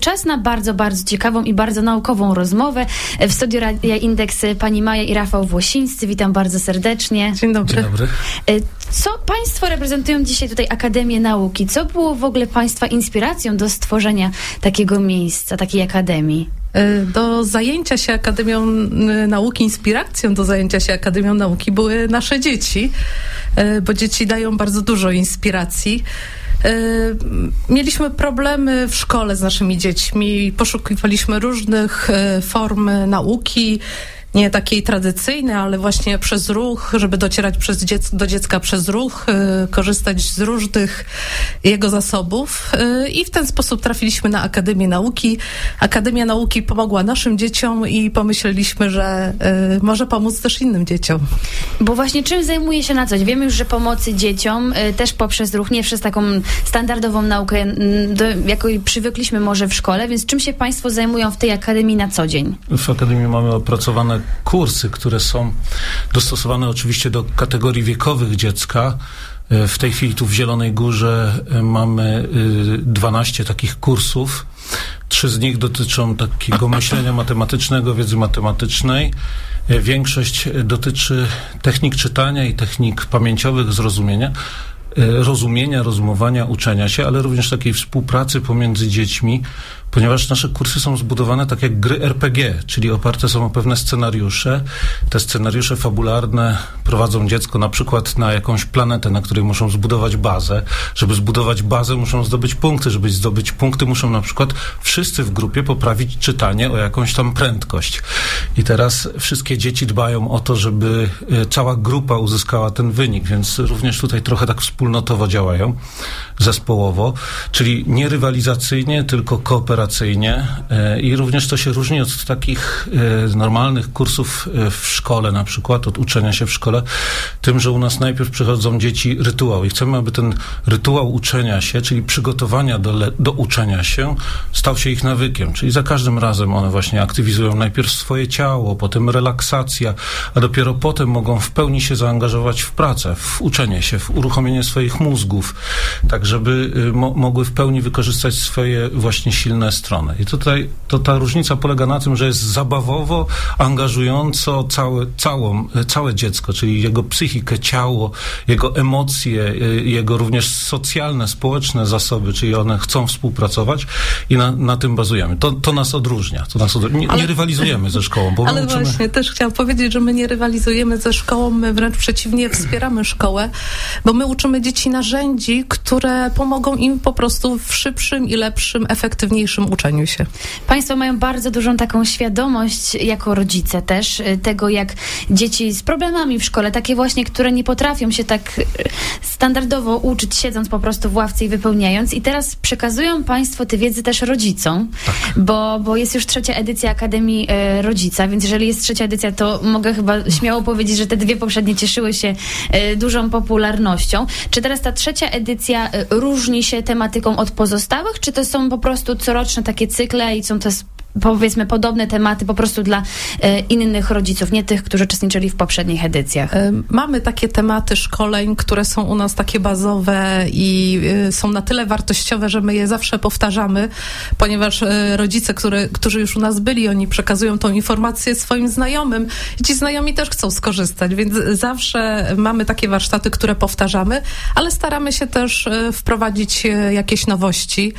czas na bardzo, bardzo ciekawą i bardzo naukową rozmowę. W studiu Radia Indeks pani Maja i Rafał Włosińscy. Witam bardzo serdecznie. Dzień dobry. Dzień dobry. Co państwo reprezentują dzisiaj tutaj Akademię Nauki? Co było w ogóle państwa inspiracją do stworzenia takiego miejsca, takiej akademii? Do zajęcia się Akademią Nauki, inspiracją do zajęcia się Akademią Nauki były nasze dzieci, bo dzieci dają bardzo dużo inspiracji. Mieliśmy problemy w szkole z naszymi dziećmi, poszukiwaliśmy różnych form nauki, nie takiej tradycyjnej, ale właśnie przez ruch, żeby docierać do dziecka przez ruch, korzystać z różnych jego zasobów i w ten sposób trafiliśmy na Akademię Nauki. Akademia Nauki pomogła naszym dzieciom i pomyśleliśmy, że może pomóc też innym dzieciom. Bo właśnie czym zajmuje się na co dzień? Wiemy już, że pomocy dzieciom też poprzez ruch, nie przez taką standardową naukę, jaką przywykliśmy może w szkole, więc czym się państwo zajmują w tej Akademii na co dzień? W Akademii mamy opracowane kursy, które są dostosowane oczywiście do kategorii wiekowych dziecka. W tej chwili tu w Zielonej Górze mamy 12 takich kursów. 3 z nich dotyczą takiego myślenia matematycznego, wiedzy matematycznej. Większość dotyczy technik czytania i technik pamięciowych rozumienia, rozumowania, uczenia się, ale również takiej współpracy pomiędzy dziećmi, ponieważ nasze kursy są zbudowane tak jak gry RPG, czyli oparte są o pewne scenariusze. Te scenariusze fabularne prowadzą dziecko na przykład na jakąś planetę, na której muszą zbudować bazę. Żeby zbudować bazę, muszą zdobyć punkty. Żeby zdobyć punkty, muszą na przykład wszyscy w grupie poprawić czytanie o jakąś tam prędkość. I teraz wszystkie dzieci dbają o to, żeby cała grupa uzyskała ten wynik, więc również tutaj trochę tak wspólnotowo działają, zespołowo, czyli nie rywalizacyjnie, tylko kooperacyjnie i również to się różni od takich normalnych kursów w szkole, na przykład od uczenia się w szkole, tym, że u nas najpierw przychodzą dzieci rytuał i chcemy, aby ten rytuał uczenia się, czyli przygotowania do uczenia się, stał się ich nawykiem, czyli za każdym razem one właśnie aktywizują najpierw swoje ciało, potem relaksacja, a dopiero potem mogą w pełni się zaangażować w pracę, w uczenie się, w uruchomienie swoich mózgów, tak żeby mogły w pełni wykorzystać swoje właśnie silne strony. I tutaj ta różnica polega na tym, że jest zabawowo, angażująco całe dziecko, czyli jego psychikę, ciało, jego emocje, jego również socjalne, społeczne zasoby, czyli one chcą współpracować i na tym bazujemy. To nas odróżnia. Nie rywalizujemy ze szkołą. Bo ale właśnie, też chciałam powiedzieć, że my nie rywalizujemy ze szkołą, my wręcz przeciwnie, wspieramy szkołę, bo my uczymy dzieci narzędzi, które pomogą im po prostu w szybszym i lepszym, efektywniejszym uczeniu się. Państwo mają bardzo dużą taką świadomość, jako rodzice też, tego jak dzieci z problemami w szkole, takie właśnie, które nie potrafią się tak standardowo uczyć, siedząc po prostu w ławce i wypełniając. I teraz przekazują państwo tę wiedzę też rodzicom, tak. bo jest już 3. edycja Akademii Rodzica, więc jeżeli jest 3. edycja, to mogę chyba śmiało powiedzieć, że te 2 poprzednie cieszyły się dużą popularnością. Czy teraz ta 3. edycja różni się tematyką od pozostałych, czy to są po prostu coroczne takie cykle i są to powiedzmy podobne tematy po prostu dla innych rodziców, nie tych, którzy uczestniczyli w poprzednich edycjach? Mamy takie tematy szkoleń, które są u nas takie bazowe i są na tyle wartościowe, że my je zawsze powtarzamy, ponieważ rodzice, którzy już u nas byli, oni przekazują tą informację swoim znajomym i ci znajomi też chcą skorzystać, więc zawsze mamy takie warsztaty, które powtarzamy, ale staramy się też wprowadzić jakieś nowości.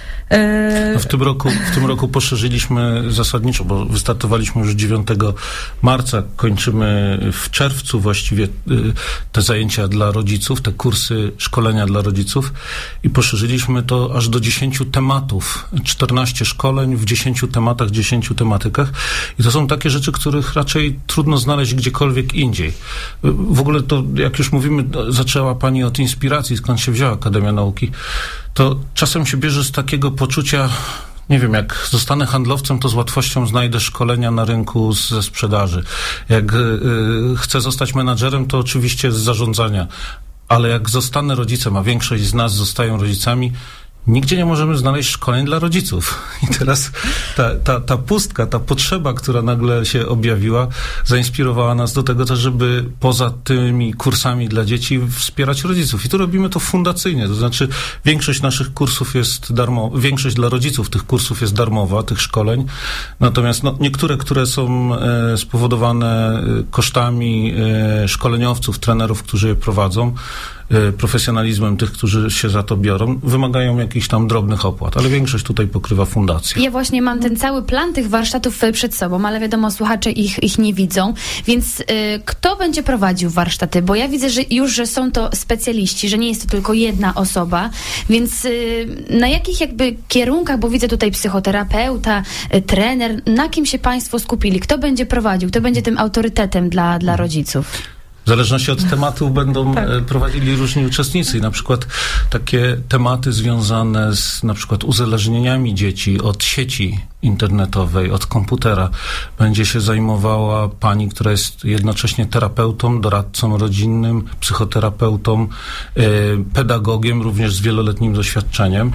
W tym roku poszerzyliśmy zasadniczo, bo wystartowaliśmy już 9 marca, kończymy w czerwcu właściwie te zajęcia dla rodziców, te kursy szkolenia dla rodziców i poszerzyliśmy to aż do 10 tematów, 14 szkoleń w 10 tematach, 10 tematykach i to są takie rzeczy, których raczej trudno znaleźć gdziekolwiek indziej. W ogóle to, jak już mówimy, zaczęła pani od inspiracji, skąd się wzięła Akademia Nauki, to czasem się bierze z takiego poczucia, nie wiem, jak zostanę handlowcem, to z łatwością znajdę szkolenia na rynku ze sprzedaży. Jak chcę zostać menadżerem, to oczywiście z zarządzania. Ale jak zostanę rodzicem, a większość z nas zostają rodzicami, nigdzie nie możemy znaleźć szkoleń dla rodziców. I teraz ta pustka, ta potrzeba, która nagle się objawiła, zainspirowała nas do tego też, żeby poza tymi kursami dla dzieci wspierać rodziców. I tu robimy to fundacyjnie, to znaczy większość naszych kursów jest darmowa, większość dla rodziców tych kursów jest darmowa, tych szkoleń. Natomiast niektóre, które są spowodowane kosztami szkoleniowców, trenerów, którzy je prowadzą, profesjonalizmem tych, którzy się za to biorą, wymagają jakichś tam drobnych opłat, ale większość tutaj pokrywa fundacja. Ja właśnie mam ten cały plan tych warsztatów przed sobą, ale wiadomo, słuchacze ich nie widzą, więc kto będzie prowadził warsztaty? Bo ja widzę, że są to specjaliści, że nie jest to tylko jedna osoba, więc na jakich jakby kierunkach, bo widzę tutaj psychoterapeuta, trener, na kim się państwo skupili? Kto będzie prowadził? Kto będzie tym autorytetem dla rodziców? W zależności od tematu będą prowadzili różni uczestnicy. I na przykład takie tematy związane z na przykład uzależnieniami dzieci od sieci internetowej, od komputera będzie się zajmowała pani, która jest jednocześnie terapeutą, doradcą rodzinnym, psychoterapeutą, pedagogiem, również z wieloletnim doświadczeniem.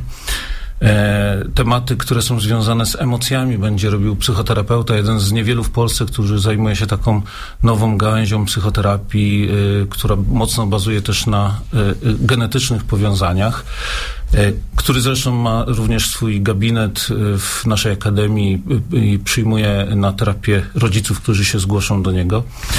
Tematy, które są związane z emocjami, będzie robił psychoterapeuta, jeden z niewielu w Polsce, który zajmuje się taką nową gałęzią psychoterapii, która mocno bazuje też na genetycznych powiązaniach, który zresztą ma również swój gabinet w naszej akademii i przyjmuje na terapię rodziców, którzy się zgłoszą do niego.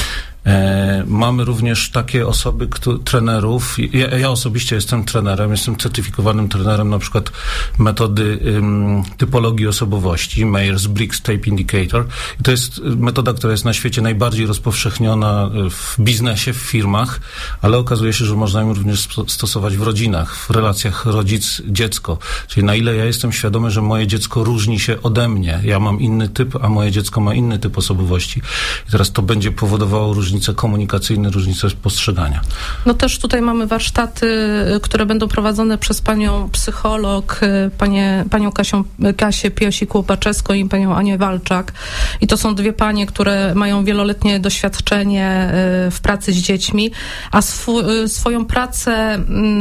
Mamy również takie osoby, trenerów. Ja osobiście jestem trenerem, jestem certyfikowanym trenerem na przykład metody typologii osobowości, Myers-Briggs Type Indicator. I to jest metoda, która jest na świecie najbardziej rozpowszechniona w biznesie, w firmach, ale okazuje się, że można ją również stosować w rodzinach, w relacjach rodzic-dziecko. Czyli na ile ja jestem świadomy, że moje dziecko różni się ode mnie. Ja mam inny typ, a moje dziecko ma inny typ osobowości. I teraz to będzie powodowało różnice komunikacyjne, różnice postrzegania. No też tutaj mamy warsztaty, które będą prowadzone przez panią psycholog, panią Kasię Piosik-Łopaczewską i panią Anię Walczak. I to są dwie panie, które mają wieloletnie doświadczenie w pracy z dziećmi, a swoją pracę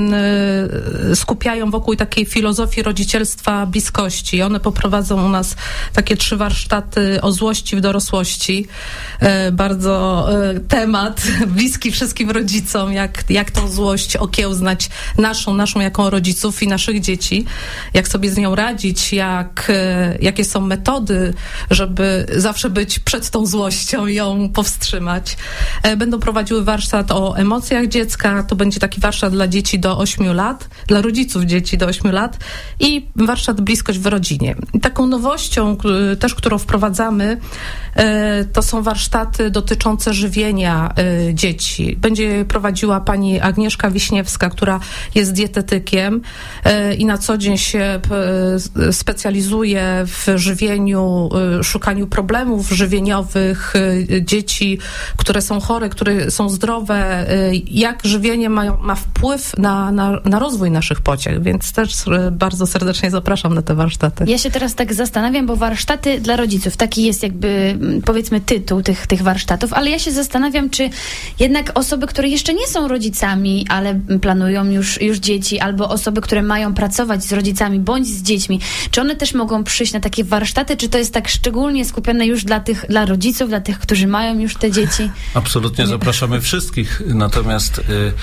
skupiają wokół takiej filozofii rodzicielstwa bliskości. One poprowadzą u nas takie 3 warsztaty o złości w dorosłości. Bardzo temat bliski wszystkim rodzicom, jak tą złość okiełznać naszą jako rodziców i naszych dzieci, jak sobie z nią radzić, jakie są metody, żeby zawsze być przed tą złością i ją powstrzymać. Będą prowadziły warsztat o emocjach dziecka, to będzie taki warsztat dla dzieci do 8 lat, dla rodziców dzieci do 8 lat i warsztat bliskość w rodzinie. I taką nowością też, którą wprowadzamy, to są warsztaty dotyczące żywienia dzieci. Będzie prowadziła pani Agnieszka Wiśniewska, która jest dietetykiem i na co dzień się specjalizuje w żywieniu, szukaniu problemów żywieniowych dzieci, które są chore, które są zdrowe, jak żywienie ma wpływ na rozwój naszych pociech, więc też bardzo serdecznie zapraszam na te warsztaty. Ja się teraz tak zastanawiam, bo warsztaty dla rodziców, taki jest jakby powiedzmy tytuł tych warsztatów, ale ja się zastanawiam, czy jednak osoby, które jeszcze nie są rodzicami, ale planują już dzieci, albo osoby, które mają pracować z rodzicami bądź z dziećmi, czy one też mogą przyjść na takie warsztaty, czy to jest tak szczególnie skupione już dla rodziców, dla tych, którzy mają już te dzieci? Absolutnie zapraszamy wszystkich, natomiast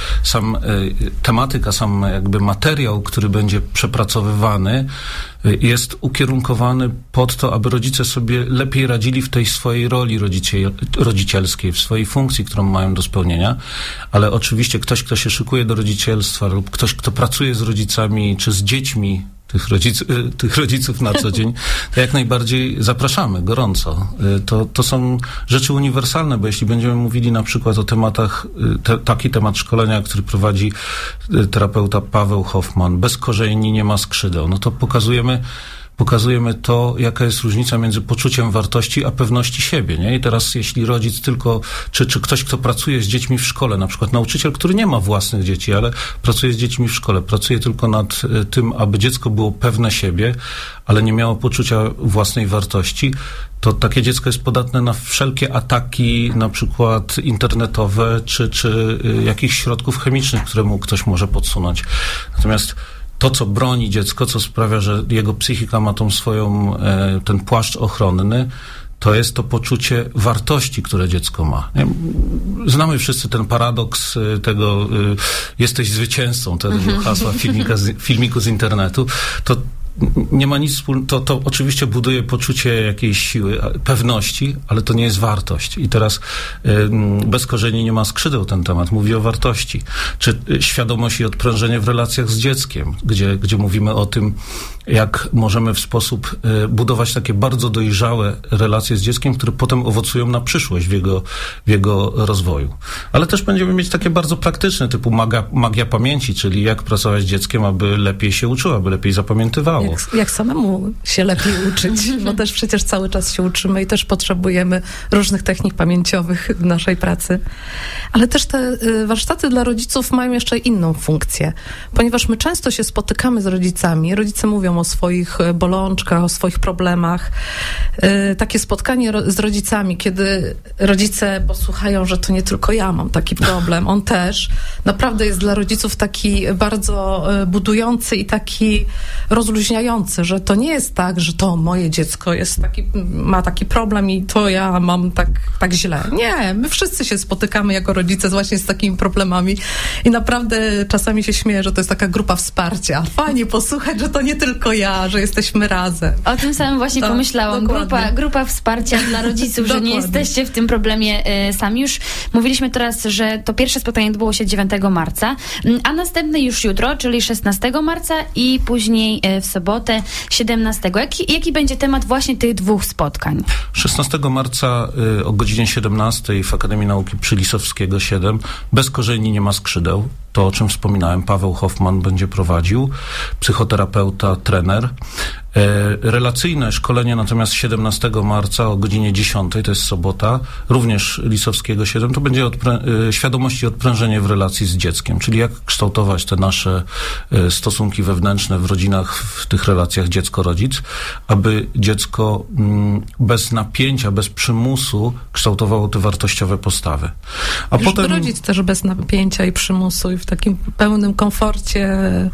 tematyka, sam jakby materiał, który będzie przepracowywany, jest ukierunkowany pod to, aby rodzice sobie lepiej radzili w tej swojej roli rodzicielskiej, w swojej funkcji, którą mają do spełnienia, ale oczywiście ktoś, kto się szykuje do rodzicielstwa lub ktoś, kto pracuje z rodzicami czy z dziećmi tych rodziców na co dzień, to jak najbardziej zapraszamy gorąco. To są rzeczy uniwersalne, bo jeśli będziemy mówili na przykład o tematach, taki temat szkolenia, który prowadzi terapeuta Paweł Hoffman, bez korzeni nie ma skrzydeł, no to pokazujemy to, jaka jest różnica między poczuciem wartości a pewności siebie, nie? I teraz jeśli rodzic tylko, czy ktoś, kto pracuje z dziećmi w szkole, na przykład nauczyciel, który nie ma własnych dzieci, ale pracuje z dziećmi w szkole, pracuje tylko nad tym, aby dziecko było pewne siebie, ale nie miało poczucia własnej wartości, to takie dziecko jest podatne na wszelkie ataki, na przykład internetowe, czy jakichś środków chemicznych, które mu ktoś może podsunąć. Natomiast to, co broni dziecko, co sprawia, że jego psychika ma tą swoją, ten płaszcz ochronny, to jest to poczucie wartości, które dziecko ma. Znamy wszyscy ten paradoks tego jesteś zwycięzcą, tego hasła filmiku z internetu. To nie ma nic wspólnego, to oczywiście buduje poczucie jakiejś siły, pewności, ale to nie jest wartość. I teraz bez korzeni nie ma skrzydeł ten temat. Mówi o wartości. Czy świadomość i odprężenie w relacjach z dzieckiem, gdzie mówimy o tym, jak możemy w sposób budować takie bardzo dojrzałe relacje z dzieckiem, które potem owocują na przyszłość w jego rozwoju. Ale też będziemy mieć takie bardzo praktyczne, typu magia pamięci, czyli jak pracować z dzieckiem, aby lepiej się uczyło, aby lepiej zapamiętywało. Jak samemu się lepiej uczyć, bo też przecież cały czas się uczymy i też potrzebujemy różnych technik pamięciowych w naszej pracy. Ale też te warsztaty dla rodziców mają jeszcze inną funkcję, ponieważ my często się spotykamy z rodzicami, rodzice mówią o swoich bolączkach, o swoich problemach. Takie spotkanie z rodzicami, kiedy rodzice posłuchają, że to nie tylko ja mam taki problem, on też, naprawdę jest dla rodziców taki bardzo budujący i taki rozluźniający, że to nie jest tak, że to moje dziecko ma taki problem i to ja mam tak źle. Nie, my wszyscy się spotykamy jako rodzice właśnie z takimi problemami i naprawdę czasami się śmieję, że to jest taka grupa wsparcia. Fajnie posłuchać, że to nie tylko ja, że jesteśmy razem. O tym samym właśnie pomyślałam. Grupa wsparcia dla rodziców, że nie jesteście w tym problemie sami. Już mówiliśmy teraz, że to pierwsze spotkanie odbyło się 9 marca, a następne już jutro, czyli 16 marca i później w sobotę 17. Jaki będzie temat właśnie tych dwóch spotkań? 16 marca o godzinie 17 w Akademii Nauki przy Lisowskiego 7. Bez korzeni nie ma skrzydeł. To, o czym wspominałem, Paweł Hoffman będzie prowadził, psychoterapeuta, trener. Relacyjne szkolenie natomiast 17 marca o godzinie 10, to jest sobota, również Lisowskiego 7, to będzie świadomość i odprężenie w relacji z dzieckiem, czyli jak kształtować te nasze stosunki wewnętrzne w rodzinach, w tych relacjach dziecko-rodzic, aby dziecko bez napięcia, bez przymusu kształtowało te wartościowe postawy. A potem rodzic też bez napięcia i przymusu i w takim pełnym komforcie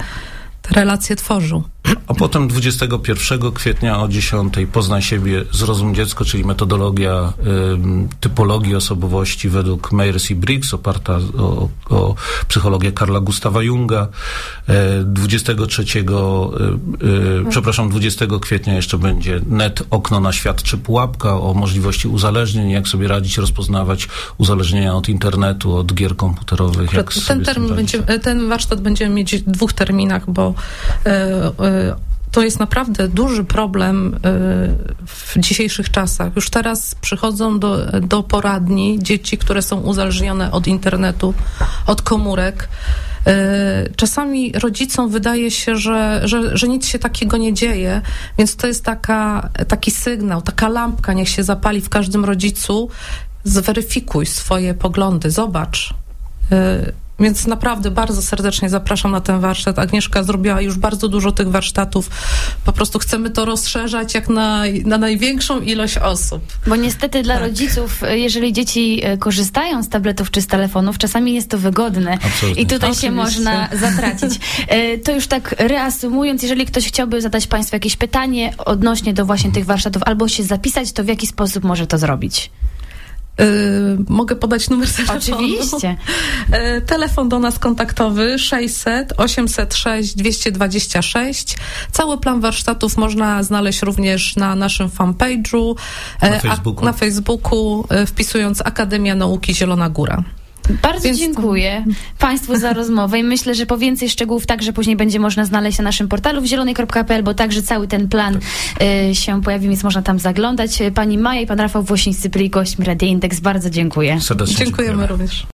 te relacje tworzył. A potem 21 kwietnia o 10 Poznaj siebie, zrozum dziecko, czyli metodologia typologii osobowości według Myers i Briggs, oparta o psychologię Carla Gustava Junga. 20 kwietnia jeszcze będzie NET, okno na świat czy pułapka, o możliwości uzależnień, jak sobie radzić, rozpoznawać uzależnienia od internetu, od gier komputerowych. Ten warsztat będziemy mieć w 2 terminach, bo to jest naprawdę duży problem w dzisiejszych czasach. Już teraz przychodzą do poradni dzieci, które są uzależnione od internetu, od komórek. Czasami rodzicom wydaje się, że nic się takiego nie dzieje, więc to jest taki sygnał, taka lampka niech się zapali w każdym rodzicu. Zweryfikuj swoje poglądy, zobacz. Więc naprawdę bardzo serdecznie zapraszam na ten warsztat. Agnieszka zrobiła już bardzo dużo tych warsztatów. Po prostu chcemy to rozszerzać jak na największą ilość osób. Bo niestety dla rodziców, jeżeli dzieci korzystają z tabletów czy z telefonów, czasami jest to wygodne. Absolutnie. I tutaj się można zatracić. To już tak reasumując, jeżeli ktoś chciałby zadać Państwu jakieś pytanie odnośnie do właśnie tych warsztatów albo się zapisać, to w jaki sposób może to zrobić? Mogę podać numer telefonu? Oczywiście. Telefon do nas kontaktowy 600 806 226. Cały plan warsztatów można znaleźć również na naszym fanpage'u, na Facebooku, wpisując Akademia Nauki Zielona Góra. Bardzo dziękuję Państwu za rozmowę i myślę, że po więcej szczegółów także później będzie można znaleźć na naszym portalu wzielonej.pl, bo także cały ten plan się pojawi, więc można tam zaglądać. Pani Maja i pan Rafał Włosińscy byli gośćmi Radia Indeks. Bardzo dziękuję. Serdecznie dziękujemy również.